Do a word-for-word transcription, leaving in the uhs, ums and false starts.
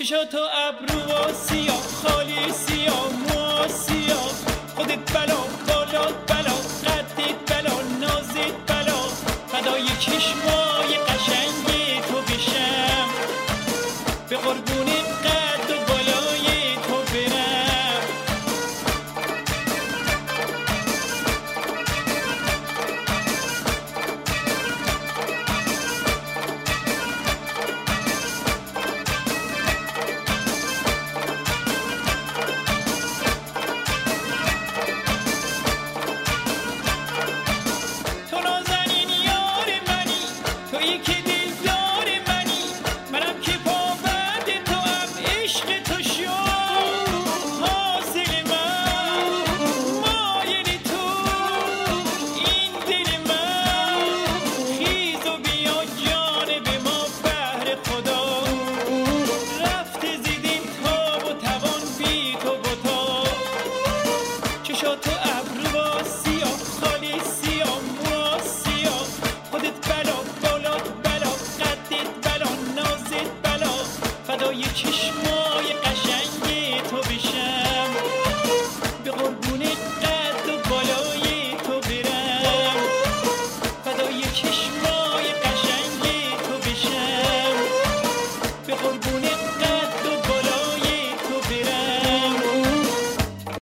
چشا تو ابرو و سیاه، خالی سیاه، مو سیاه، خودت بلا، بالات بلا، قدت بلا، نازت بلا، فدای چشمای قشنگی تو بشم، به قربون قد و بالای تو برم. فدای چشمای قشنگی تو بشم.